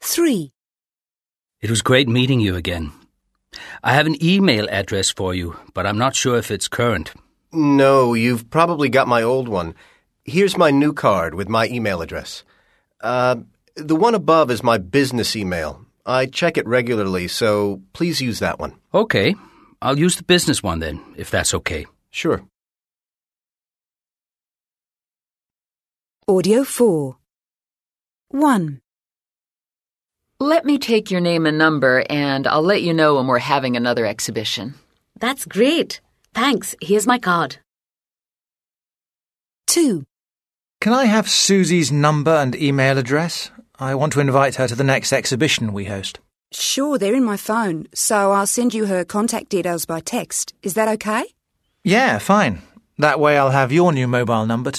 3. It was great meeting you again. I have an email address for you, but I'm not sure if it's current. No, you've probably got my old one. Here's my new card with my email address. The one above is my business email. I check it regularly, so please use that one. Okay, I'll use the business one then, if that's okay. Sure. Audio 4. 1. Let me take your name and number, and I'll let you know when we're having another exhibition. That's great. Thanks. Here's my card. 2. Can I have Susie's number and email address? I want to invite her to the next exhibition we host. Sure, they're in my phone, so I'll send you her contact details by text. Is that okay? Yeah, fine. That way I'll have your new mobile number